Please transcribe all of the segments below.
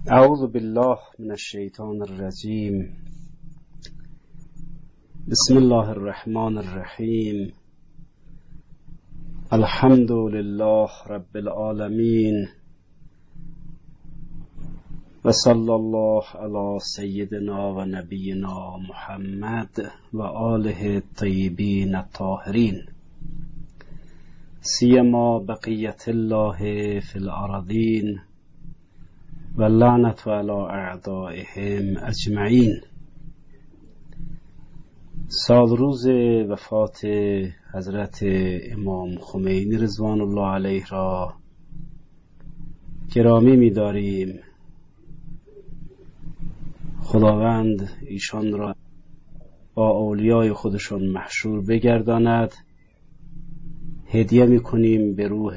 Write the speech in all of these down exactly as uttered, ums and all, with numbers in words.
اعوذ بالله من الشیطان الرجیم. بسم الله الرحمن الرحیم. الحمد لله رب العالمین و صلی الله علی سیدنا و نبینا محمد و آله الطیبین الطاهرین، سیما بقیت الله فی الارضین و لعنت علی اعدائهم اجمعین. سال روز وفات حضرت امام خمینی رضوان الله علیه را گرامی می‌داریم. خداوند ایشان را با اولیای خودشان محشور بگرداند. هدیه می‌کنیم به روح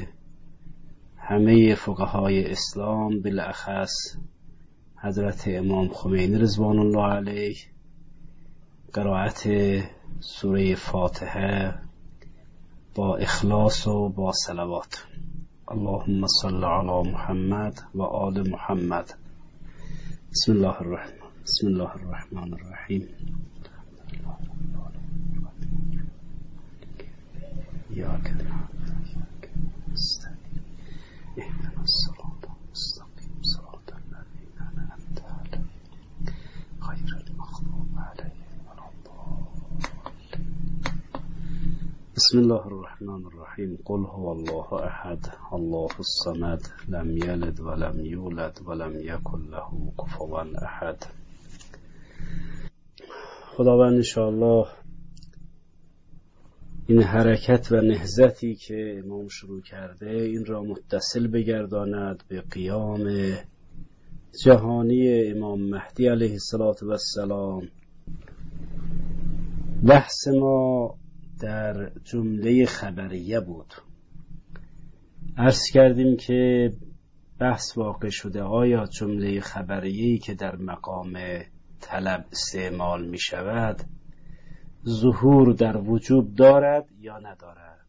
همه فقهای اسلام، بالاخص حضرت امام خمینی رضوان الله علیه، قرائت سوره فاتحه با اخلاص و با صلوات. اللهم صل علی محمد و آل محمد. بسم الله الرحمن بسم الله الرحمن الرحیم. یا کلام اهدنا الصراط المستقیم صراط الذین انعمت علیهم غیر المغضوب علیهم ولا الضالین. بسم الله الرحمن الرحیم. قل هو الله احد الله الصمد لم یلد ولم یولد ولم یکن له کفوا احد. خداوند انشاءالله این حرکت و نهضتی که امام شروع کرده این را متصل بگرداند به قیام جهانی امام مهدی علیه السلام. بحث ما در جمله خبریه بود. عرض کردیم که بحث واقع شده آیا جمله خبریه‌ای که در مقام طلب استعمال می شود ظهور در وجوب دارد یا ندارد.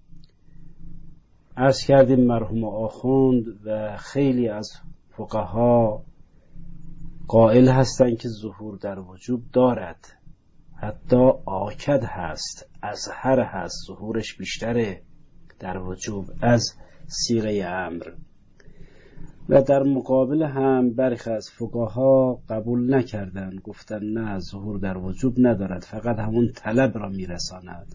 عرض کردیم مرحوم آخوند و خیلی از فقها قائل هستند که ظهور در وجوب دارد، حتی آکد هست، اظهر هست، ظهورش بیشتره در وجوب از صیغه امر. و در مقابل هم برخی از فقها قبول نکردند، گفتن نه، ظهور در وجوب ندارد، فقط همون طلب را میرساند.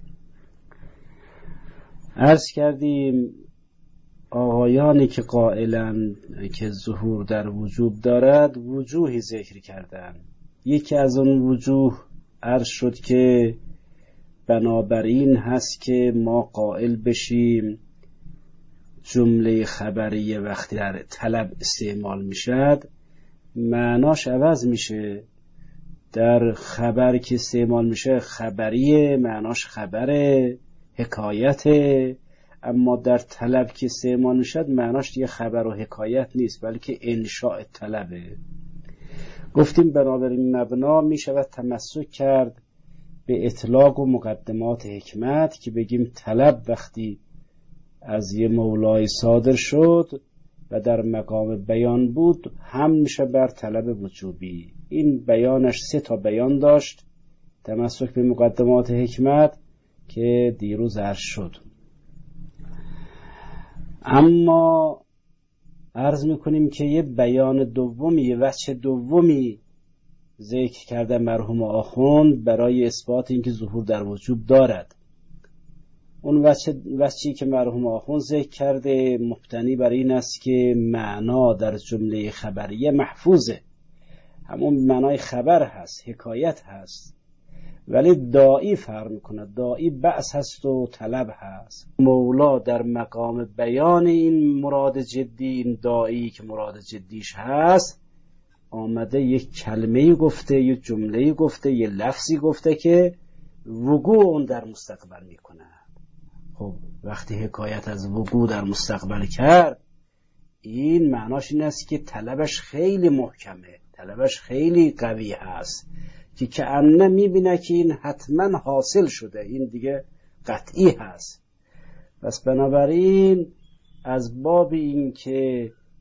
عرض کردیم آقایانی که قائلند که ظهور در وجوب دارد وجوهی ذکر کردند. یکی از اون وجوه عرض شد که بنابراین هست که ما قائل بشیم جمله خبریه وقتی در طلب استعمال میشد معناش عوض میشه. در خبر که استعمال میشه خبریه، معناش خبره، حکایته. اما در طلب که استعمال میشد معناش دیگه خبر و حکایت نیست، بلکه انشاء طلبه. گفتیم بنابراین مبنا میشود تمسک کرد به اطلاق و مقدمات حکمت که بگیم طلب وقتی از یه مولای صادر شد و در مقام بیان بود هم میشه بر طلب وجوبی. این بیانش سه تا بیان داشت، تمسک به مقدمات حکمت که دیروز عرض شد. اما عرض میکنیم که یه بیان دومی، یه وجه دومی ذکر کرده مرحوم آخوند برای اثبات اینکه ظهور در وجوب دارد. اون وجهی که مرحوم آخوند ذکر کرده مبتنی بر این است که معنا در جمله خبریه محفوظه، همون معنای خبر هست، حکایت هست، ولی داعی فرق میکنه. داعی بأس هست و طلب هست. مولا در مقام بیان این مراد جدی، این داعی که مراد جدیش هست، آمده یک کلمه‌ای گفته، یک جمله‌ای گفته، یک لفظی گفته که وقوع اون در مستقبل میکنه. خب وقتی حکایت از وقوع در مستقبل کرد، این معناش این است که طلبش خیلی محکمه، طلبش خیلی قوی هست، که کأنه میبینه که این حتما حاصل شده، این دیگه قطعی هست. پس بنابراین از باب این که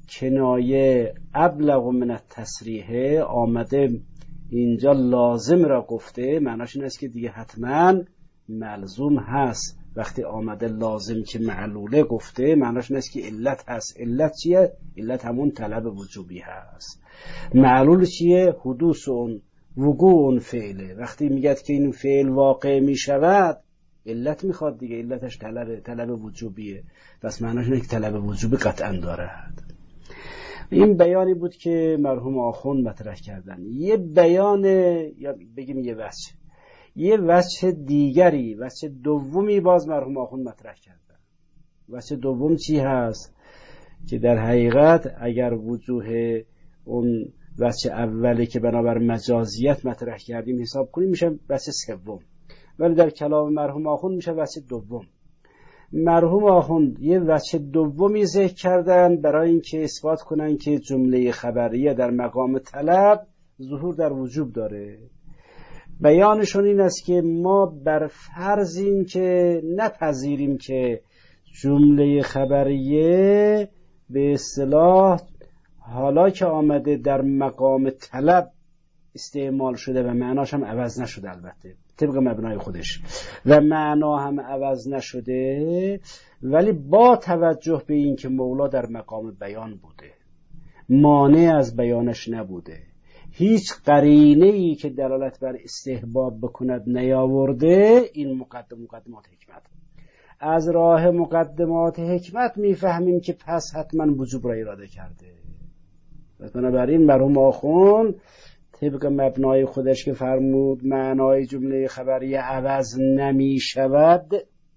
کنایه ابلغ من التصریح آمده اینجا لازم را گفته، معناش این است که دیگه حتما ملزوم هست. وقتی آمده لازم که معلوله گفته، معناش این است که علت هست. علت چیه؟ علت همون طلب وجوبی هست. معلول چیه؟ حدوث اون، وقوع اون فعله. وقتی میگد که این فعل واقع میشود، علت میخواد دیگه، علتش طلب طلب وجوبیه. پس معناش اینه که طلب وجوبی قطعا دارد. این بیانی بود که مرحوم آخوند مطرح کردن. یه بیان، یا بگیم یه وجه یه وجه دیگری، وجه دومی باز مرحوم آخوند مطرح کردن. وجه دوم چی هست؟ که در حقیقت اگر وجوه اون وجه اولی که بنابر مجازیت مطرح کردیم حساب کنیم میشه وجه سوم، ولی در کلام مرحوم آخوند میشه وجه دوم. مرحوم آخوند یه وجه دومی ذکر کردن برای اینکه اثبات کنن که جمله خبریه در مقام طلب ظهور در وجوب داره. بیانشون این است که ما بر فرض این که نپذیریم که جمله خبریه به اصطلاح حالا که آمده در مقام طلب استعمال شده و معناش هم عوض نشده، البته طبق مبنای خودش، و معنا هم عوض نشده، ولی با توجه به این که مولا در مقام بیان بوده، مانع از بیانش نبوده، هیچ قرینه‌ای که دلالت بر استحباب بکند نیاورده، این مقدم مقدمات حکمت. از راه مقدمات حکمت میفهمیم که پس حتما وجوب را اراده کرده. بنابراین مرحوم آخوند طبق مبنای خودش که فرمود معنای جمله خبریه عوض نمی شود،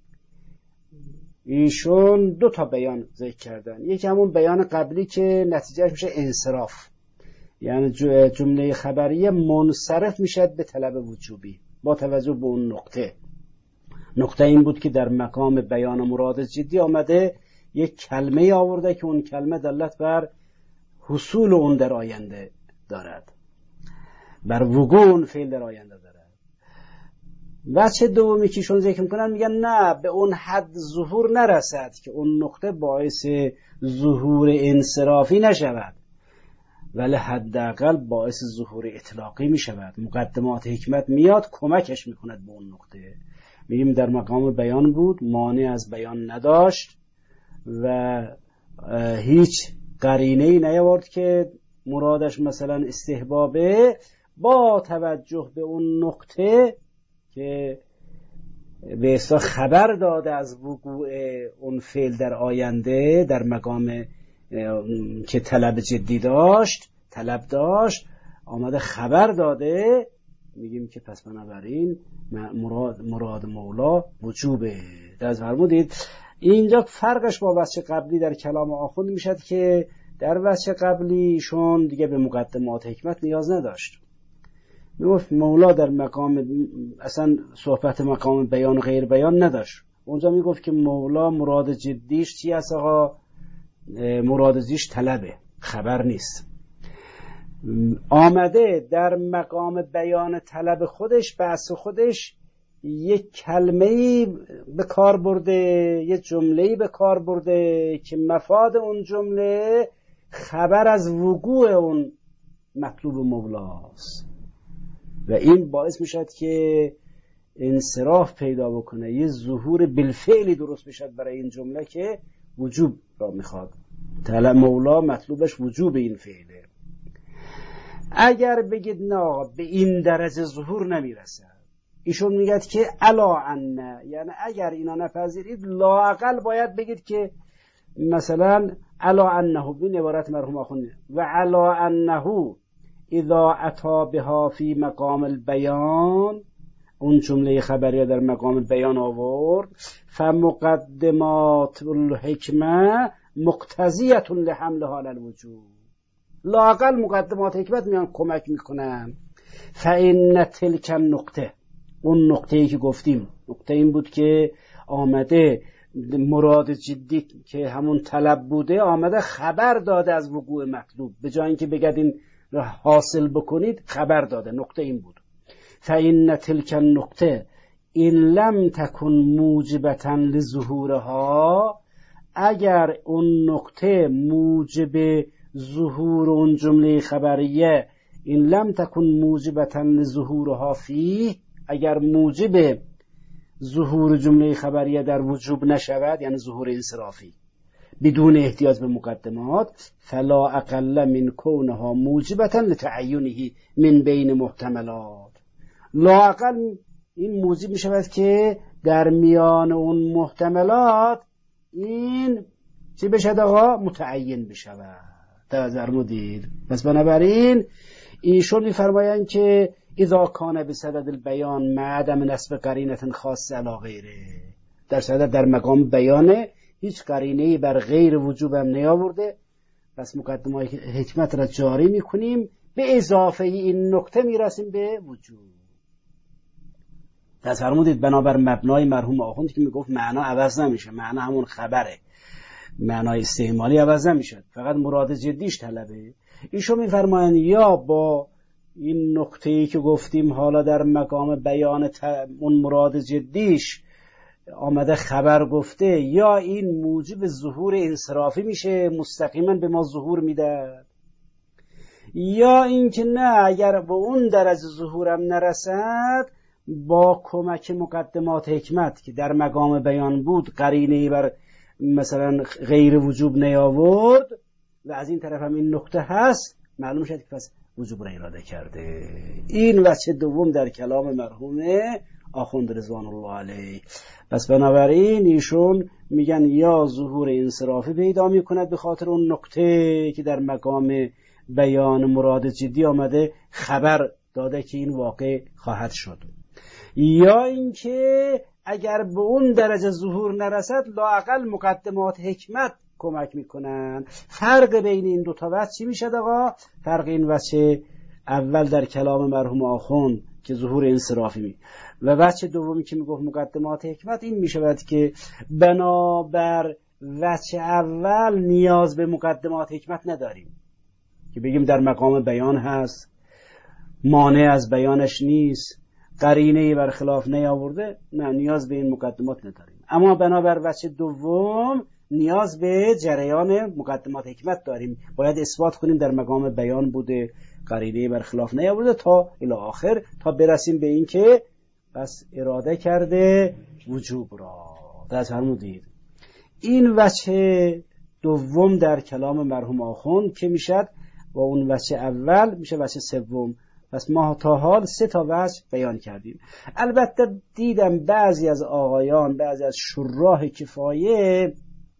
ایشون دو تا بیان ذکر کردن. یکی همون بیان قبلی که نتیجهش میشه انصراف، یعنی جمله خبریه منصرف میشد به طلب وجوبی با توجه به اون نقطه. نقطه این بود که در مقام بیان مراد جدی آمده یک کلمه آورده که اون کلمه دلالت بر حصول اون در آینده دارد، بر وقوع اون فعل در آینده دارد. وجه دومی که ایشون ذکر میکنن میگن نه، به اون حد ظهور نرسد که اون نقطه باعث ظهور انصرافی نشود، ولی حداقل باعث ظهور اطلاقی میشود. مقدمات حکمت میاد کمکش میکند به اون نقطه. میگیم در مقام بیان بود، مانع از بیان نداشت و هیچ قرینه‌ای نیاورد که مرادش مثلا استحبابه، با توجه به اون نقطه که به اصطلاح خبر داده از وقوع اون فعل در آینده در مقام که طلب جدی داشت، طلب داشت، آمده خبر داده، میگیم که پس بنابراین مراد, مراد مولا وجوبه. در فرمودید اینجا فرقش با وجه قبلی در کلام آخوند میشد که در وجه قبلیشون دیگه به مقدمات حکمت نیاز نداشت. میگفت مولا در مقام اصلا صحبت مقام بیان و غیر بیان نداشت. اونجا میگفت که مولا مراد جدیش چی هست؟ آقا مراد جدیش طلبه، خبر نیست. آمده در مقام بیان طلب خودش، بحث خودش، یک کلمه‌ای به کار برده، یک جمله‌ای به کار برده که مفاد اون جمله خبر از وقوع اون مطلوب مولاست و این باعث میشد که انصراف پیدا بکنه، یه ظهور بالفعلی درست بشد برای این جمله که وجوب را میخواد. طلب مولا مطلوبش وجوب این فعله. اگر بگید نه به این درجه ظهور نمیرسد، ایشون میگه که الا ان، یعنی اگر اینا نپذیرید لااقل باید بگید که مثلا الا انه، بین عبارت مرحوم آخوند، و الا انه اذا اتا بها فی مقام البیان، اون جمله خبریه در مقام بیان آورد، فمقدمات الحکمه مقتضیه لحملها علی الوجوب، لااقل مقدمات حکمت میان کمک میکنن. فان تلک النقطه، اون نقطه‌ای که گفتیم، نقطه این بود که آمده مراد جدی که همون طلب بوده، آمده خبر داده از وقوع مطلوب، به جای اینکه بگید این را حاصل بکنید خبر داده. نقطه این بود فإن تلك النقطه این لم تکن موجبتا لظهورها، اگر اون نکته موجب ظهور اون جمله خبریه این لم تکن موجبتا لظهورها فیه، اگر موجب ظهور جمله خبریه در وجوب نشود، یعنی ظهور انصرافی بدون احتیاج به مقدمات، فلا اقل من کونها موجبتا لتعینه من بین محتملات، لا اقل این موجب می شود که در میان اون محتملات این چی بشد آقا؟ متعین بشود. توجه مدید. پس بنابراین ایشون میفرمایند که اذا کان بصدد البیان مع عدم نسب قرینه خاصه علی غیره، در صدد در مقام بیانه هیچ قرینه‌ای بر غیر وجوب هم نیاورده، پس مقدمه حکمت را جاری میکنیم، به اضافه این نکته میرسیم به وجوب. پس فرمودید بنابر مبنای مرحوم آخوند که میگفت معنا عوض نمیشه، معنا همون خبره، معنای استعمالی عوض نمیشه، فقط مراد جدیش طلبه. ایشون میفرمایند یا با این نکته‌ای که گفتیم حالا در مقام بیان اون مراد جدیش آمده خبر گفته، یا این موجب ظهور انصرافی میشه مستقیما به ما ظهور میده، یا اینکه نه اگر به اون درجه ظهورم نرسد با کمک مقدمات حکمت که در مقام بیان بود قرینه‌ای بر مثلا غیر وجوب نیاورد و از این طرف هم این نکته هست، معلوم شد که پس وجوب را اراده کرده. این وجه دوم در کلام مرحوم آخوند رضوان الله علیه. پس بنابراین ایشون میگن یا ظهور انصرافی پیدا میکند به خاطر اون نکته که در مقام بیان مراد جدی آمده خبر داده که این واقع خواهد شد، یا اینکه اگر به اون درجه ظهور نرسد لااقل مقدمات حکمت کمک میکنن. فرق بین این دو تا وجه چی میشد آقا؟ فرق این وجه اول در کلام مرحوم آخوند که ظهور انصرافی می و وجه دومی که میگفت مقدمات حکمت، این میشود که بنابر وجه اول نیاز به مقدمات حکمت نداریم که بگیم در مقام بیان هست، مانع از بیانش نیست، قرینه‌ای برخلاف نیاورده، نه نیاز به این مقدمات نداریم. اما بنابر وجه دوم نیاز به جریان مقدمات حکمت داریم، باید اثبات کنیم در مقام بیان بوده، قرینه‌ای برخلاف نیاورده تا الی آخر، تا برسیم به این که پس اراده کرده وجوب را. در فرمودید این وجه دوم در کلام مرحوم آخوند که میشد و اون وجه اول میشه وجه سوم. پس ما تا حال سه تا وجه بیان کردیم. البته دیدم بعضی از آقایان، بعضی از شراح کفایه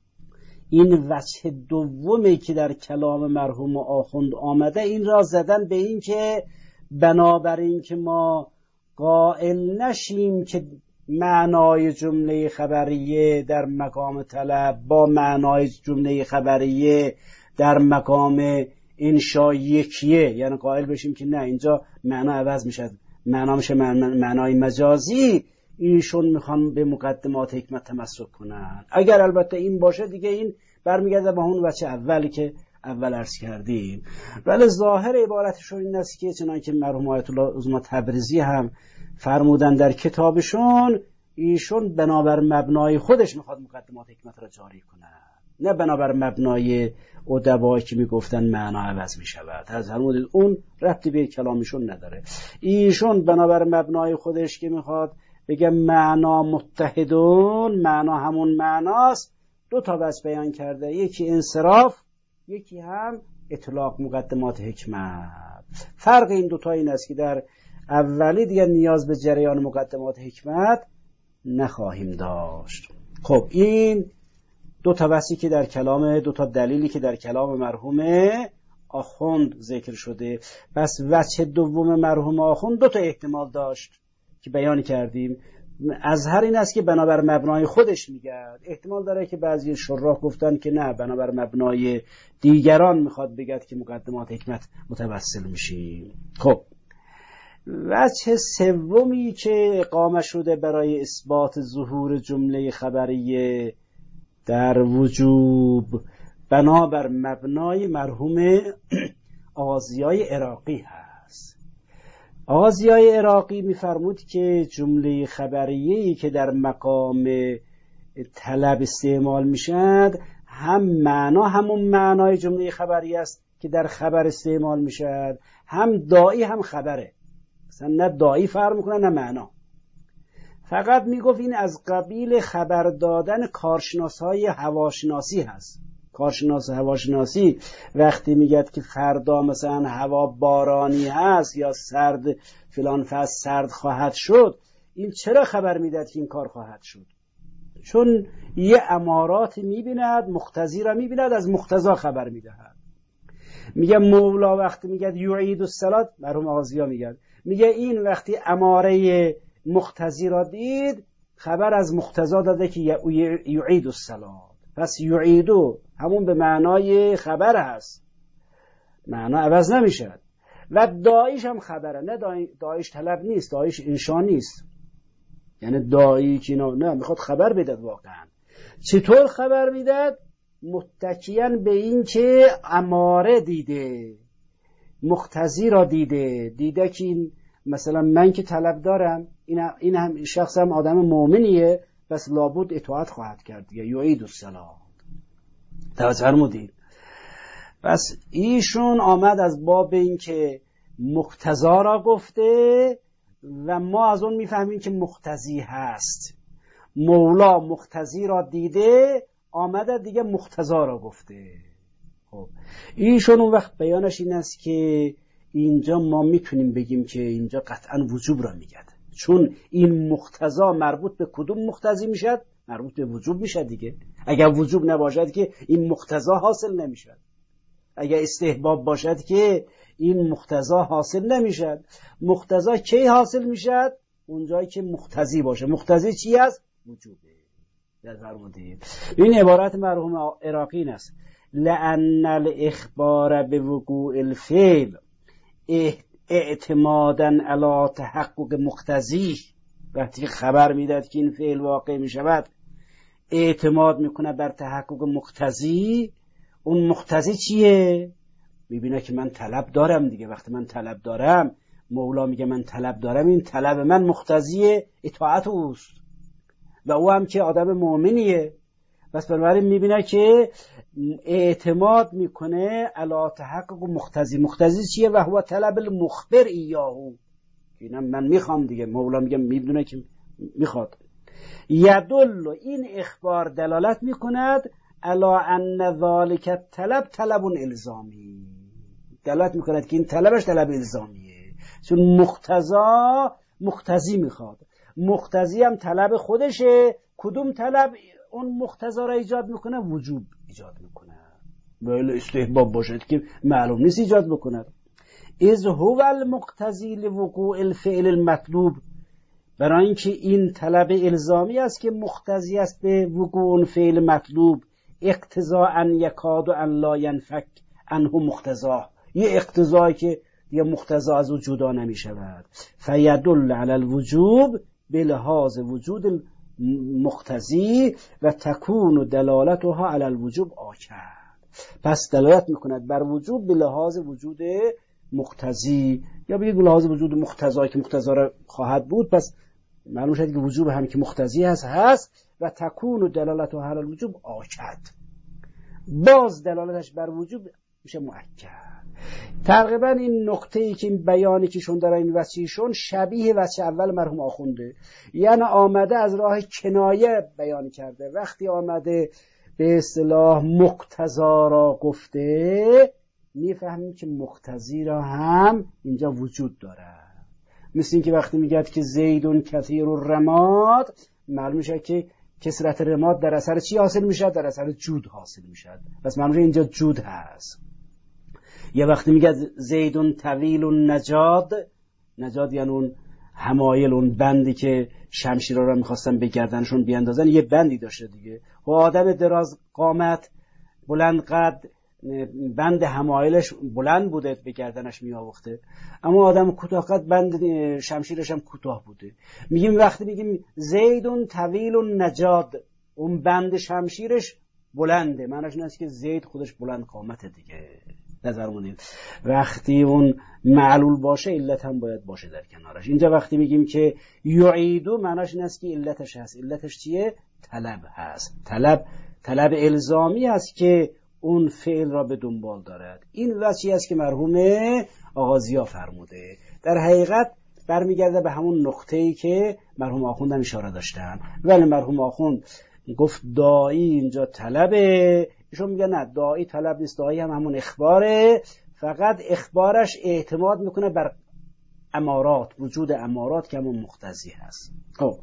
این وجه دومی که در کلام مرحوم آخوند آمده این را زدن به این که بنابراین که ما قائل نشیم که معنای جمله خبریه در مقام طلب با معنای جمله خبریه در مقام انشا یکیه، یعنی قائل بشیم که نه اینجا معنا عوض میشه، معنا میشه معنای مجازی، ایشون میخوان به مقدمات حکمت تمسک کنن. اگر البته این باشه دیگه این برمیگرده به اون وجه اولی که اول عرض کردیم، ولی ظاهر عبارتشون این است که چنانکه مرحوم آیت الله عظما تبریزی هم فرمودن در کتابشون، ایشون بنابر مبنای خودش میخواد مقدمات حکمت را جاری کنه، نه بنابر مبنای ادبایی که میگفتن معنا عوض میشود. از فرمودید اون ربطی به کلامشون نداره. ایشون بنابر مبنای خودش که میخواد بگه معنا متحدون، معنا همون معناست، دو تا وجه بیان کرده، یکی انصراف، یکی هم اطلاق مقدمات حکمت. فرق این دوتا این است که در اولی دیگر نیاز به جریان مقدمات حکمت نخواهیم داشت. خب این دو تا وجهی که در کلام، دو تا دلیلی که در کلام مرحوم آخوند ذکر شده. پس وجه دوم مرحوم آخوند دو تا احتمال داشت که بیان کردیم. از هر این است که بنابر مبنای خودش میگه، احتمال داره که بعضی شراح گفتن که نه بنابر مبنای دیگران میخواد بگد که مقدمات حکمت متوسل میشیم. خب وجه سومی که اقامه شده برای اثبات ظهور جمله خبریه در وجوب بنابر مبنای مرحوم آغازیای عراقی هست. آغازیای عراقی میفرمود که جمله خبریه‌ای که در مقام طلب استعمال میشد، هم معنا همون معنای جمله خبری است که در خبر استعمال میشد، هم داعی هم خبره. مثلا نه داعی فرق میکنه نه معنا. فقط میگفت این از قبیل خبر دادن کارشناسهای هواشناسی هست. کارشناس هواشناسی وقتی میگه که فردا مثلا هوا بارانی هست یا سرد، فلان فصل سرد خواهد شد، این چرا خبر میدهد که این کار خواهد شد؟ چون یه امارات میبیند، مقتضی را میبیند، از مقتضا خبر میدهد. میگه مولا وقتی میگه یعید الصلاة، مرحوم آغازیا میگه میگه این وقتی اماره مقتضی را دید، خبر از مقتضا داده که یعید الصلاة. پس یعیدو همون به معنای خبر هست، معنا عوض نمیشد. و داعیش هم خبره، نه داعیش طلب نیست، داعیش انشا نیست. یعنی داعی که نه میخواد خبر بدهد. واقعا چطور خبر میدهد؟ متکیاً به این که اماره دیده، مقتضی را دیده، دیده که این مثلا من که طلب دارم، این این هم شخص هم آدم مؤمنیه، پس لابد اطاعت خواهد کرد دیگه. یعید الصلاة. توجه فرمودید؟ پس ایشون آمد از باب این که مقتضا را گفته و ما از اون میفهمیم که مقتضی هست. مولا مقتضی را دیده، آمده دیگه مقتضا را گفته. خب ایشون اون وقت بیانش این است که اینجا ما میتونیم بگیم که اینجا قطعا وجوب را میگد، چون این مقتضا مربوط به کدوم مقتضی میشد؟ مربوط به وجوب میشد دیگه. اگر وجوب نباشد که این مقتضا حاصل نمیشد، اگر استحباب باشد که این مقتضا حاصل نمیشد. مقتضا کی حاصل میشد؟ اونجایی که مقتضی باشه. مقتضی چی است؟ وجوبه. در فرمودید این عبارت مرحوم عراقی است: لأن الاخبار بوقوع الفعل اعتمادا علی تحقق مقتضی. وقتی خبر میداد که این فعل واقع میشود، اعتماد میکنه بر تحقق مقتضی. اون مقتضی چیه؟ میبینه که من طلب دارم دیگه. وقتی من طلب دارم، مولا میگه من طلب دارم، این طلب من مقتضی اطاعت اوست و او هم که آدم مؤمنیه. بس بنابراین میبینه که اعتماد میکنه علی تحقق مقتضی. مقتضی چیه؟ و هو طلب المخبر ایاهو، اینم من میخوام دیگه. مولا میگه میدونه که میخواد. یدل، این اخبار دلالت میکند علی ان ذالک طلب طلب الزامی، دلالت میکند که این طلبش طلب الزامیه، چون مقتضا مقتضی میخواد. مقتضی هم طلب خودشه. کدوم طلب اون مقتضا را ایجاد میکنه؟ وجوب ایجاد میکنه. ولی استحباب باشد که معلوم نیست ایجاد بکنه. از هو المقتضی لوقوع الفعل المطلوب، برای اینکه این طلب الزامی است که مقتضی است به وقوع فعل مطلوب. اقتضاء ان یکاد ان لا ینفک عنه مقتضا، یه اقتضایی که یه مقتضا از او جدا نمی شود. فیدل علی الوجوب بلحاظ وجود مقتضی و تکون دلالتها علی الوجوب آکد. پس دلالت میکند بر وجوب به لحاظ وجود مقتضی، یا بگید به لحاظ وجود مقتضایی که مقتضا را خواهد بود. پس معلوم شد که وجوب هم که مقتضی هست هست و تکون دلالتها علی الوجوب آکد، باز دلالتش بر وجوب میشه مؤکد. تقریبا این نقطه‌ای که این بیانی که شون داره این وجهشون شبیه وجه اول مرحوم آخونده، یعنی آمده از راه کنایه بیان کرده. وقتی آمده به اصطلاح مقتضا را گفته، میفهمیم که مقتضی را هم اینجا وجود داره. مثل این که وقتی میگه که زیدون کثیر الرماد، معلوم میشه که کثرت رماد در اثر چی حاصل میشه؟ در اثر جود حاصل میشه. پس معلومه اینجا جود هست. یه وقتی میگه زیدون طویل النجاد، نجاد یعنی اون حمایل، اون بندی که شمشیرها را میخواستن به گردنشون بیاندازن، یه بندی داشته دیگه. و آدم دراز قامت، بلند قد، بند حمایلش بلند بوده به گردنش میآوخته، اما آدم کوتاه قد بند شمشیرش هم کوتاه بوده. میگیم وقتی میگیم زیدون طویل النجاد، اون بند شمشیرش بلنده، معنیش این است که زید خودش بلند قامته دیگه. نظر مونید وقتی اون معلول باشه علت هم باید باشه در کنارش. اینجا وقتی میگیم که یعیدو، معنیش این است که علتش هست. علتش چیه؟ طلب هست. طلب طلب الزامی است که اون فعل را به دنبال دارد. این وجهی است که مرحوم آقا ضیا فرموده. در حقیقت برمیگرده به همون نقطه‌ای که مرحوم آخوندم اشاره داشتن، ولی مرحوم آخوند گفت داعی اینجا طلبه، ایشون میگه نه، داعی طلب نیست، داعی هم همون اخباره، فقط اخبارش اعتماد میکنه بر امارات، وجود امارات که همون مقتضی هست. خب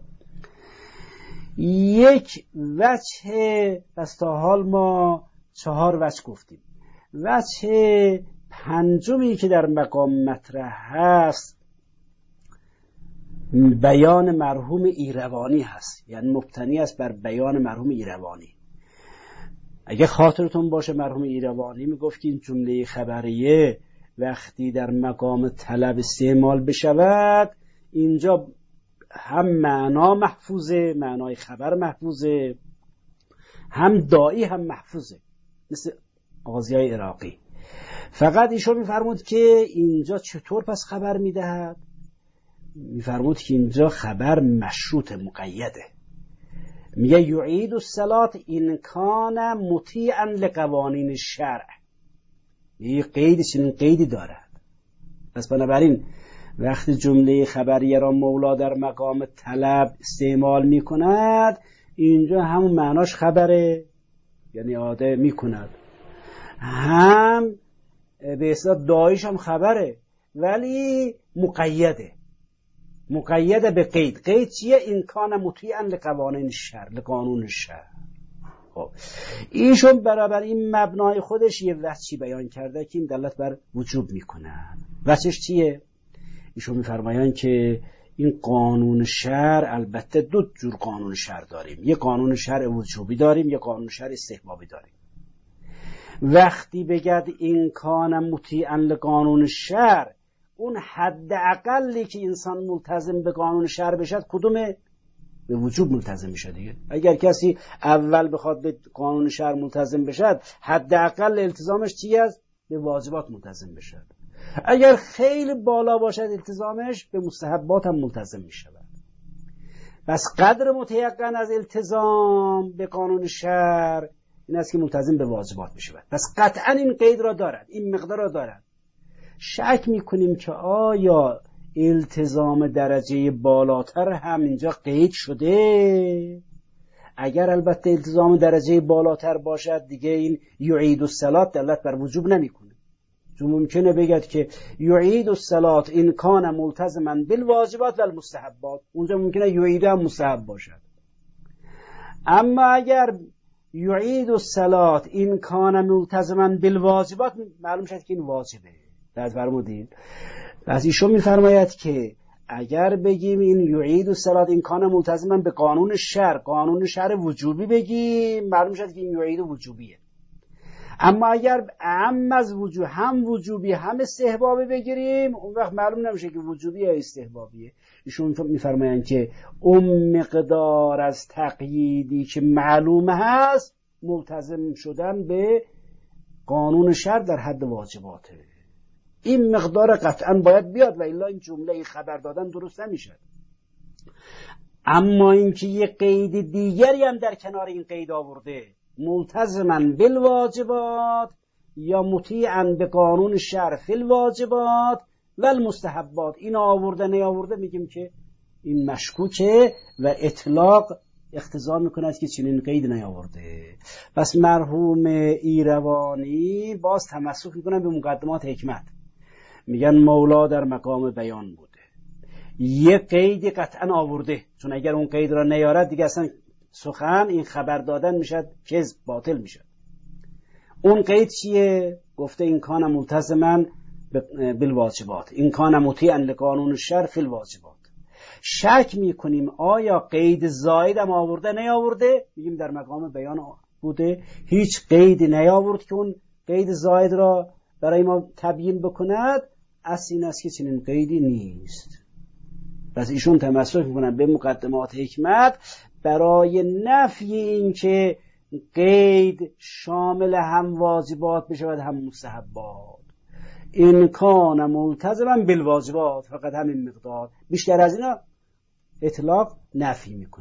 یک وجه، پس تا حال ما چهار وجه گفتیم. وجه پنجمی که در مقام مطرح هست بیان مرحوم ایروانی هست، یعنی مبتنی است بر بیان مرحوم ایروانی. اگه خاطرتون باشه مرحوم ایروانی میگفت که این جمله خبریه وقتی در مقام طلب استعمال بشود اینجا هم معنا محفوظه، معنای خبر محفوظه، هم داعی هم محفوظه، مثل آقا ضیای عراقی. فقط ایشون میفرمود که اینجا چطور پس خبر میدهد؟ میفرمود که اینجا خبر مشروط مقیده. میگه یعید الصلاة این کان مطیعا لقوانین شرع. یه قید، چنین قیدی دارد. پس بنابراین وقتی جمله خبریه را مولا در مقام طلب استعمال میکند اینجا همون معناش خبره، یعنی عاده میکند، هم به اصطلاح داعیش هم خبره، ولی مقیده، مقیده به قید. قید چیه؟ این کان مطیعا لقوانین شرع، لقانون شرع. خب ایشون برابر این مبنای خودش یه وجهی بیان کرده که این دلالت بر وجوب میکنه. وجهش چیه؟ ایشون میفرمایند که این قانون شرع، البته دو جور قانون شرع داریم، یه قانون شرع وجوبی داریم، یه قانون شرع استحبابی داریم. وقتی بگد این کان مطیعا لقانون شرع، اون حد اقلی که انسان ملتزم به قانون شرع بشد کدومه؟ به وجوب ملتزم میشه دیگه. اگر کسی اول بخواد به قانون شرع ملتزم بشد حد اقل التزامش چی است؟ به واجبات ملتزم بشد. اگر خیلی بالا باشد التزامش به مستحبات هم ملتزم میشود. بس قدر متیقن از التزام به قانون شرع این است که ملتزم به واجبات میشود. پس قطعا این قید را دارد، این مقدار را دارد. شک میکنیم که آیا التزام درجه بالاتر هم اینجا قید شده؟ اگر البته التزام درجه بالاتر باشد دیگه این یعید الصلاة دلالت بر وجوب نمیکنه. چون ممکنه بگد که یعید الصلاة این کان ملتزما بالواجبات و المستحبات، اونجا ممکنه یعید هم مستحب باشد. اما اگر یعید الصلاة این کان ملتزما بالواجبات، معلوم شد که این واجبه. از فرمودین پس ایشون میفرماید که اگر بگیم این یعید الصلاة این کان ملتزما به قانون شرع، قانون شرع وجوبی بگیم، معلوم شد که این یعید وجوبیه. اما اگر عام از وجوب، هم وجوبی هم استحبابی بگیریم، اون وقت معلوم نمیشه که وجوبی یا استحبابیه. ایشون میفرمایند که اون مقدار از تقییدی که معلوم هست ملتزم شدن به قانون شرع در حد واجباته. این مقدار قطعا باید بیاد و الا این جمله خبر دادن درست نمیشه. اما اینکه یه قید دیگری هم در کنار این قید آورده، ملتزما بالواجبات یا مطیعا به قانون شرع فی الواجبات و المستحبات، این آورده نیاورده، میگیم که این مشکوکه و اطلاق اقتضا میکند که چنین قید نیاورده. پس مرحوم ایروانی باز تمسک میکنن به مقدمات حکمت، میگن مولا در مقام بیان بوده، یه قیدی قطعا آورده، چون اگر اون قید را نیارد دیگه اصلا سخن این خبر دادن میشد کذب، باطل میشد. اون قید چیه؟ گفته این کان ملتزما بالواجبات، این کان مطیعا لقانون الشرع فی الواجبات. شک میکنیم آیا قید زائد هم آورده نیاورده؟ میگیم در مقام بیان بوده، هیچ قیدی نیاورد که اون قید زائد را برای ما تبیین بکند. اصل این است که چنین قیدی نیست. پس ایشون تمسک میکنن به مقدمات حکمت برای نفی این که قید شامل هم واجبات بشود هم مستحبات. این کان ملتزما بالواجبات، فقط همین مقدار، بیشتر از اینا اطلاق نفی میکند.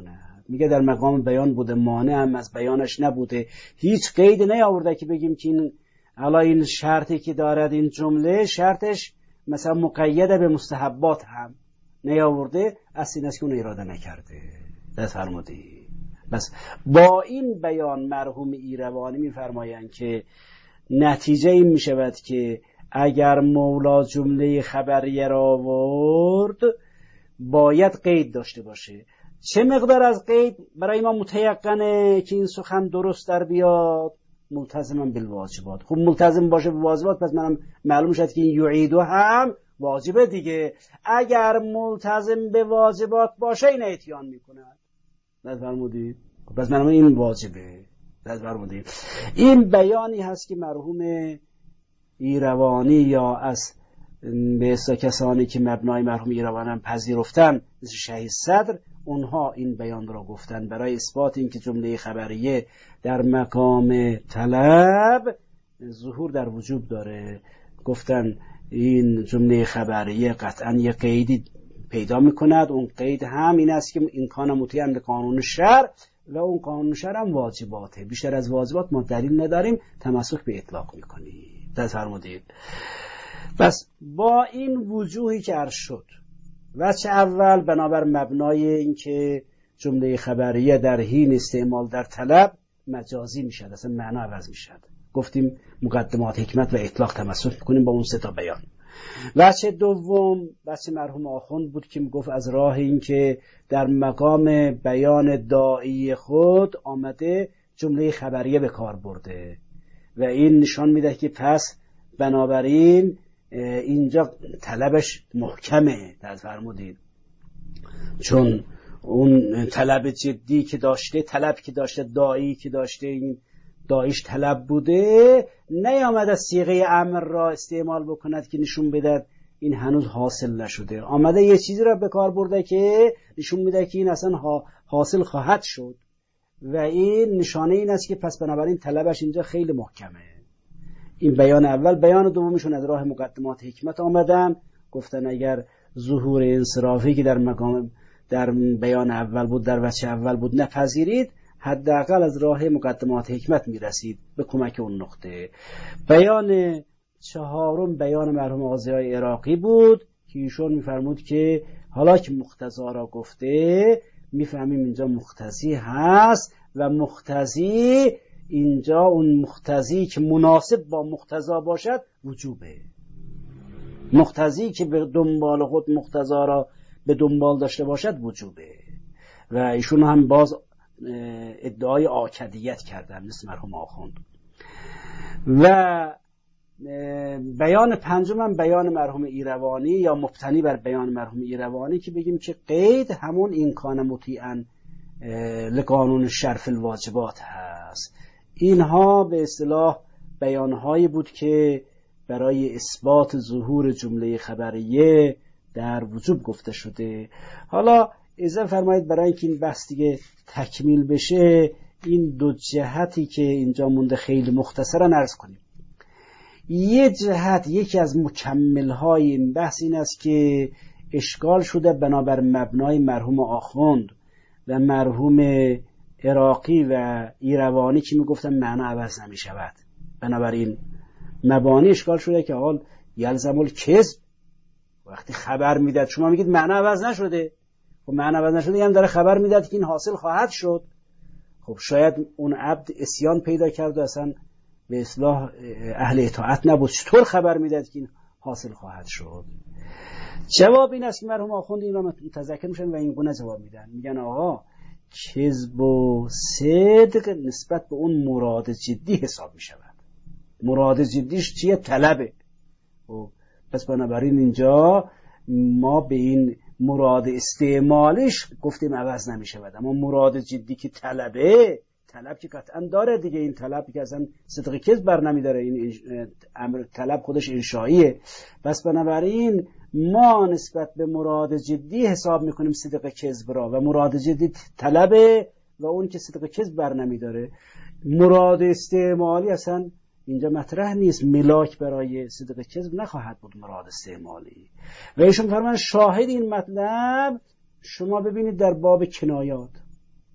میگه در مقام بیان بوده، مانع هم از بیانش نبوده. هیچ قید نیاورده که بگیم که این حالا این شرطی که دارد این جمله شرطش مثلا مقیده به مستحبات هم نیاورده. اصل این است که اون اراده نکرده. دست فرمودی. بس با این بیان مرحوم ایروانی میفرمایند که نتیجه این میشود که اگر مولا جمله خبریه را آورد باید قید داشته باشه. چه مقدار از قید برای ما متیقنه که این سخن درست در بیاد؟ ملتزما بالواجبات. خب ملتزم باشه به واجبات، پس منم معلوم شد که این یعیدو هم واجبه دیگه. اگر ملتزم به واجبات باشه این اتیان میکنه. نظر فرمودید؟ پس منم این واجبه. نظر فرمودید؟ این بیانی هست که مرحوم ایروانی یا از به اصطلاح کسانی که مبنای مرحوم ایروانی هم پذیرفتن مثل شهید صدر، اونها این بیان را گفتن برای اثبات اینکه جمله خبریه در مقام طلب ظهور در وجوب داره. گفتن این جمله خبریه قطعا یه قیدی پیدا میکند، اون قید هم این است که این کان مطیعاً لقانون شرع و اون قانون شرع هم واجباته. بیشتر از واجبات ما دلیل نداریم، تمسک به اطلاق میکنیم. دست فرمودید. بس با این وجوهی که عرض شد، وجه اول بنابر مبنای اینکه جمله خبریه در حین استعمال در طلب مجازی میشد، اصلا معنا عوض میشد. گفتیم مقدمات حکمت و اطلاق تمسک میکنیم با اون سه تا بیان. وجه دوم وجه مرحوم آخوند بود که میگفت از راه اینکه در مقام بیان داعی خود آمده جمله خبریه به کار برده و این نشان میده که پس بنابراین اینجا طلبش محکمه. دست فرمودید. چون اون طلب جدی که داشته، طلب که داشته، داعی که داشته، این داعیش طلب بوده، نیامد از صیغه امر را استعمال بکند که نشون بده این هنوز حاصل نشده. آمده یه چیزی را به کار برده که نشون میده که این اصلا حاصل خواهد شد و این نشانه این است که پس بنابراین طلبش اینجا خیلی محکمه. این بیان اول. بیان دومشون از راه مقدمات حکمت آمدن، گفتن اگر ظهور انصرافی که در مقام در بیان اول بود، در وجه اول بود، نپذیرید، حداقل از راه مقدمات حکمت میرسید به کمک اون نقطه. بیان چهارم بیان مرحوم قاضی عراقی بود که ایشون میفرمود که حالا که مقتضا را گفته میفهمیم اینجا مقتضی هست و مقتضی اینجا اون مقتضی که مناسب با مقتضا باشد وجوبه. مقتضی که به دنبال خود مقتضا را به دنبال داشته باشد وجوبه. و ایشون هم باز ادعای آکدیت کردن مثل مرحوم آخوند. و بیان پنجم هم بیان مرحوم ایروانی یا مبتنی بر بیان مرحوم ایروانی که بگیم که قید همون این کان مطیعاً لقانون شرف الواجبات هست. اینها به اصطلاح بیانهایی بود که برای اثبات ظهور جمله خبریه در وجوب گفته شده. حالا اذن فرمایید برای اینکه این بحث دیگه تکمیل بشه این دو جهتی که اینجا مونده خیلی مختصرا عرض کنیم. یه جهت، یکی از مکمل‌های این بحث این است که اشکال شده بنابر مبنای مرحوم آخوند و مرحوم عراقی و ایروانی که میگفتن معنا عوض نمی شود. بنابراین مبانی اشکال شده که حال یلزم الکذب، وقتی خبر میداد شما میگید معنا عوض نشده، خب معنا عوض نشده یعنی داره خبر میداد که این حاصل خواهد شد. خب شاید اون عبد عصیان پیدا کرد و اصلا به اصلاح اهل اطاعت نبود، چطور خبر میداد که این حاصل خواهد شد؟ جواب این است که مرحوم آخوند این را متذکر میشن و این گونه جواب میدن. میگن آقا کذب و صدق نسبت به اون مراد جدی حساب می شود. مراد جدیش چیه؟ طلبه. پس بنابراین اینجا ما به این مراد استعمالش گفتیم عوض نمی شود، اما مراد جدی که طلبه، طلب که قطعا داره دیگه. این طلب که اصلا صدق کذب بر نمی داره، این امر طلب خودش انشائیه. پس بنابراین ما نسبت به مراد جدی حساب میکنیم صدق کذب را و مراد جدی طلبه و اون که صدق کذب بر نمی داره. مراد استعمالی اصلا اینجا مطرح نیست، ملاک برای صدق کذب نخواهد بود مراد استعمالی. و ایشون فرمان شاهد این مطلب شما ببینید در باب کنایات.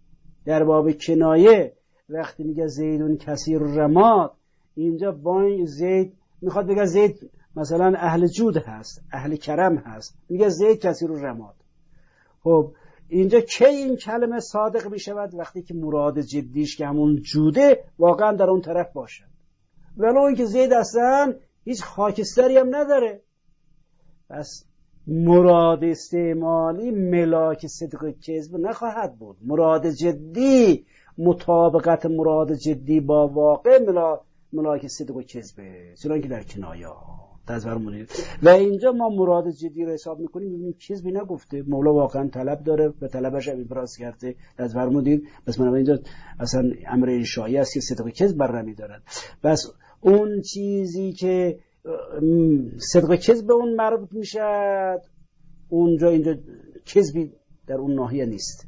در باب کنایه وقتی میگه زیدون کثیر الرماد، اینجا با زید میخواد بگه زید مثلا اهل جود هست، اهل کرم هست، میگه زید کثیر الرماد. خب اینجا کی این کلمه صادق میشود؟ وقتی که مراد جدیش که همون جوده واقعا در اون طرف باشد، ولو اینکه زید اصلا هیچ خاکستری هم نداره. پس مراد استعمالی ملاک صدق کذب نخواهد بود. مراد جدی مطابقت مراد جدی با واقع ملا ملاک صدق و کذبه، چون که در کنایه تذکر. و اینجا ما مراد جدی رو حساب میکنیم، میبینیم کذبی نگفته، مولا واقعا طلب داره و طلبش هم ابراز کرده، از فرمودید. پس من اینجا اصلا امر انشایی است که صدق و کذب بر نمیدارد. بس اون چیزی که صدق و کذب به اون مربوط میشد، اونجا اینجا کذبی در اون ناحیه نیست.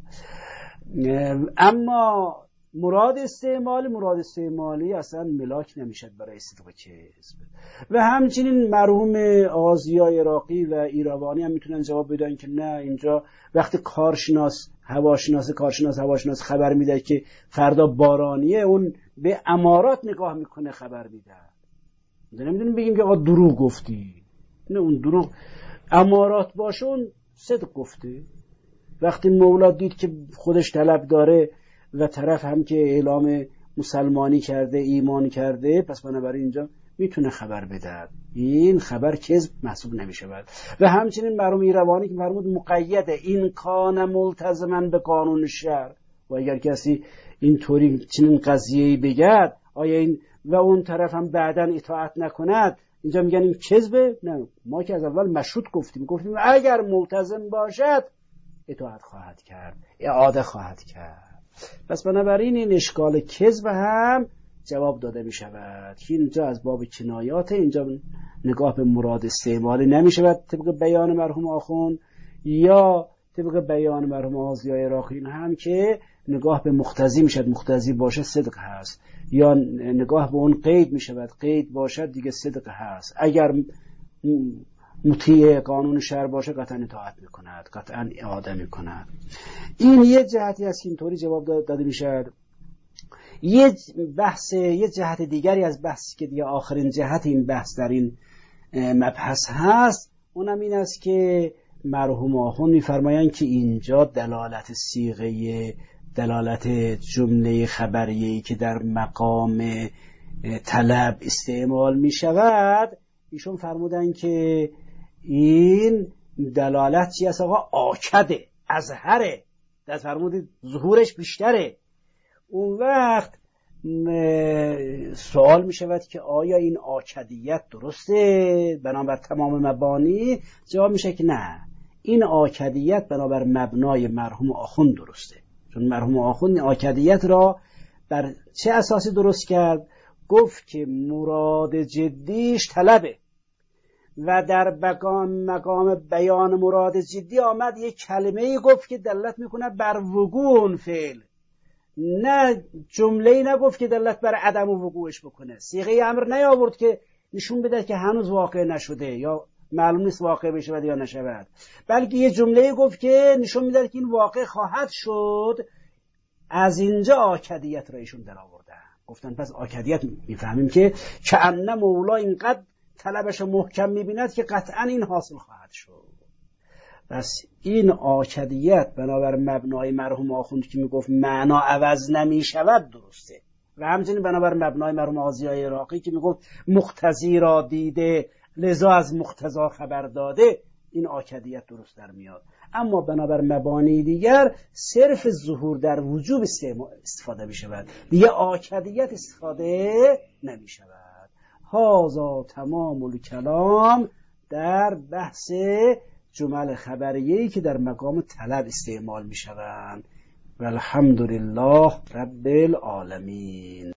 اما مراد استعمالی مراد استعمالی اصلا ملاک نمیشد برای صدق و کذب. و همچنین مرحوم آغازیای عراقی و ایراوانی هم میتونن جواب بدن که نه، اینجا وقتی کارشناس هواشناس کارشناس هواشناس خبر میده که فردا بارانیه، اون به امارات نگاه میکنه خبر میده. نمیدونیم بگیم که آقا دروغ گفتی، نه، اون دروغ امارات باشه اون صدق گفته. وقتی مولا دید که خودش طلب داره و طرف هم که اعلام مسلمانی کرده، ایمان کرده، پس بنابراین اینجا میتونه خبر بده. این خبر کذب محسوب نمیشه بعد. و همچنین مرحوم ایروانی که فرمود مقیده این کان ملتزما به قانون شرع، و اگر کسی این طوری چنین قضیه‌ای بگه آیا این و اون طرف هم بعداً اطاعت نکند، اینجا میگن این کذبه؟ نه، ما که از اول مشروط گفتیم گفتیم اگر ملتزم باشد اطاعت خواهد کرد، اعاده خواهد کرد. پس بنابراین این اشکال کذب هم جواب داده می شود که اینجا از باب کنایات، اینجا نگاه به مراد استعمالی نمی شود طبق بیان مرحوم آخوند، یا طبق بیان مرحوم آغازیای عراقی هم که نگاه به مقتضی می شود، مقتضی باشه صدق هست، یا نگاه به اون قید می شود، قید باشد دیگه صدق هست. اگر مطیع قانون شرع باشه قطعا اطاعت می کند، قطعا اعاده می کند. این یه جهتی است که اینطوری جواب داده می شود. یه بحث، یه جهت دیگری از بحثی که دیگه آخرین جهت این بحث در این مبحث هست، اونم این است که مرحوم آخوند می‌فرمایند که اینجا دلالت صیغه، دلالت جمله خبریه‌ای که در مقام طلب استعمال می شود، ایشون فرمودن که این دلالت چی است؟ آقا آکده، اظهره، در فرمودید ظهورش بیشتره. اون وقت سوال می شود که آیا این آکدیت درسته بنابر تمام مبانی؟ جواب میشه که نه، این آکدیت بنابر مبنای مرحوم آخوند درسته. چون مرحوم آخوند آکدیت را بر چه اساسی درست کرد؟ گفت که مراد جدیش طلبه و در مقام بیان مراد جدی آمد یک کلمه‌ای گفت که دلالت میکنه بر وقوع اون فعل، نه جمله‌ای نگفت که دلالت بر عدم وقوعش بکنه. صیغه امر نیاورد که نشون بده که هنوز واقع نشده یا معلوم نیست واقع بشود یا نشود، بلکه یه جمله‌ای گفت که نشون میده که این واقع خواهد شد. از اینجا آکدیت را ایشون در آوردن. گفتن پس آکدیت میفهمیم که کأن مولا اینقدر طلبش محکم میبیند که قطعا این حاصل خواهد شد. پس این آکدیت بنابر مبنای مرحوم آخوند که میگفت معنا عوض نمیشود درسته، و همچنین بنابر مبنای مرحوم آغازیای عراقی که میگفت مقتضی را دیده لذا از مقتضی خبر داده، این آکدیت درست در میاد. اما بنابر مبانی دیگر صرف ظهور در وجوب استفاده می شود، دیگه آکدیت استفاده نمی شود. هذا تمام الکلام در بحث جمل خبریه‌ای که در مقام طلب استعمال می شوند. والحمدلله رب العالمین.